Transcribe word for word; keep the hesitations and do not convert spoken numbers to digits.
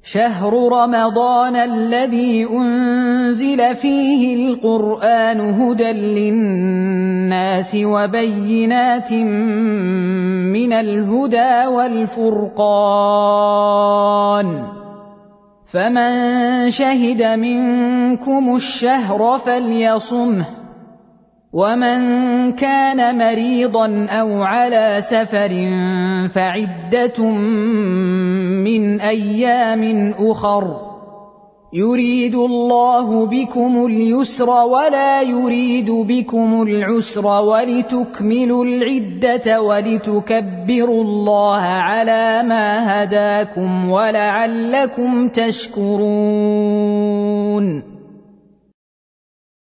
شهر رمضان الذي أنزل فيه القرآن هدى للناس وبينات من الهدى والفرقان، فمن شهد منكم الشهر فليصمه، ومن كان مريضا أو على سفر فعدة من أيام أخر، يريد الله بكم اليسر ولا يريد بكم العسر ولتكملوا العدة ولتكبروا الله على ما هداكم ولعلكم تشكرون.